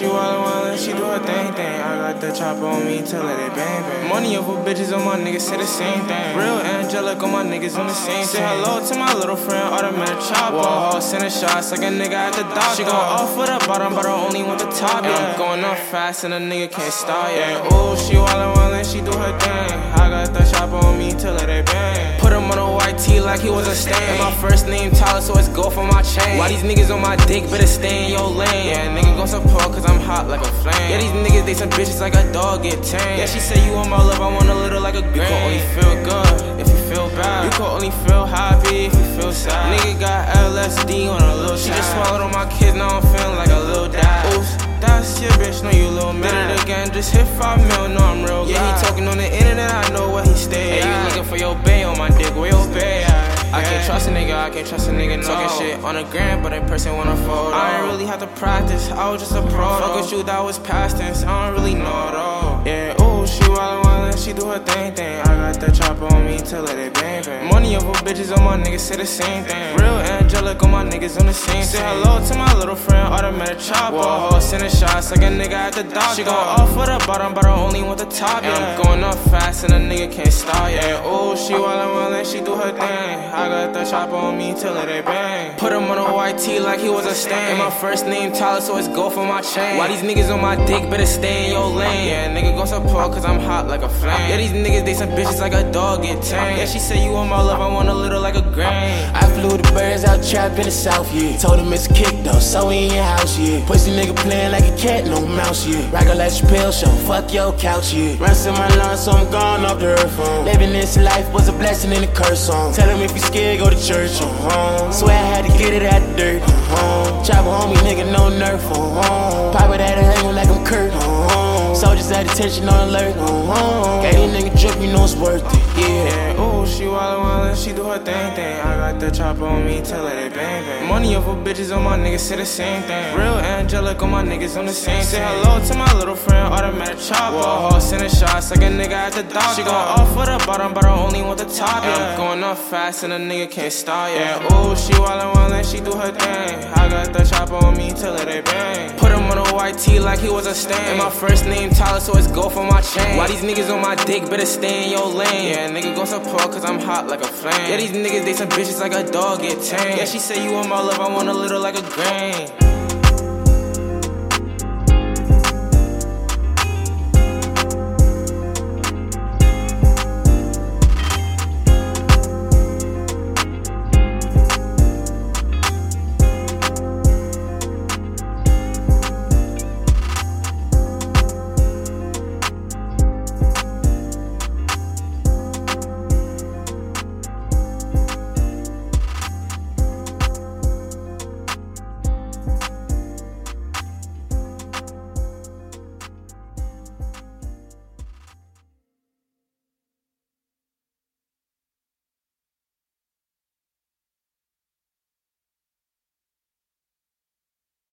she wildin', she do her thing. I got the chopper on me till let it bang bang. Money over bitches on my niggas say the same thing. Real angelic on my niggas on the same thing. Say hello to my little friend, automatic chopper. Whoa, sending shots like a nigga at the doctor. She gon' off for the bottom, but I only want the top. Yeah, I'm going up fast and a nigga can't stop. Yeah, ooh, she wildin', she do her thing. I got the chopper on me till let it bang. Put him on a white tee like he was a stain. And my first name Tyler, so it's go for my chain. Why these niggas on my dick, better stay in your lane. Yeah, nigga gon' support cause I'm hot like a flame. Yeah, these niggas, they some bitches like a dog get tame. Yeah, she say you want my love, I want a little like a grain. You can only feel good if you feel bad. You can only feel happy if you feel sad. Nigga got LSD on a little. She just swallowed on my kids, now I'm feeling like a little dad. Oops, that's your bitch, know you little man. Did it again, just hit 5 mil, know I'm real. Yeah, he talking on the internet, I know where he stay. Hey, you looking for your bae on my dick, where your bae at? I can't trust a nigga, no. Talking shit on the gram, but in person want a photo. I ain't really have to practice, I was just a pro. Fuck with you, that was past tense, I don't really know at all. Yeah, ooh, she wildin', she do her thing. I got the chopper on me till let it bang bang. Money over bitches on my niggas say the same thing. Real angelic on my niggas on the same thing. Say hello to my little friend, automatic chopper. Whoa, sending shots like a nigga at the doctor. She gon' off for the bottom, but I only want the top. Yeah, I'm going up fast and a nigga can't stop. Yeah, ooh, she wildin', she do her thing. I got the chopper on me till it bang. Put him on a white tee like he was a stain. And my first name Tyler, so it's go for my chain. Why these niggas on my dick, better stay in your lane. Yeah, nigga gon' support cause I'm hot like a flame. Yeah, these niggas, they some bitches like a dog get tame. Yeah, she say you want my love, I want a little like a grain. I flew the birds out trapped in the south, yeah. Told him it's a kick though, so we in your house, yeah. Pussy nigga playing like a cat, no mouse, yeah. Rocker like Chappelle show, fuck your couch, yeah. Runs in my lungs, so I'm gone off the earth, living this life was a blessing and a curse, Tell him if you scared, go to church, Swear I had to get it out the dirt, Chopper homie, nigga, no nerf, Pop it at a angle like I'm Kurt, Soldiers at attention on alert, Got any nigga drip, you know it's worth it, yeah. Ooh, she wildin', she do her thing. I got the chopper on me till it bang bang. Money over bitches on my niggas say the same thing. Real angelic on my niggas on the same thing. Say hello to my little friend, automatic chopper. Whoa, sending shots like a nigga at the doctor. She gon' off for the bottom, but I only want the top. Yeah, I'm going up fast and a nigga can't stop. Yeah, ooh, she wildin', she do her thing. I got the chopper on me till it bang. Put him on a white tee like he was a stain. And my first name Tyler, so it's go for my chain. Why these niggas on my dick, better stay in your lane. Yeah, nigga gon' support cause I'm hot like a flame. Yeah, these niggas, they some bitches like a dog get tame. Yeah, she say you want my love, I want a little like a grain.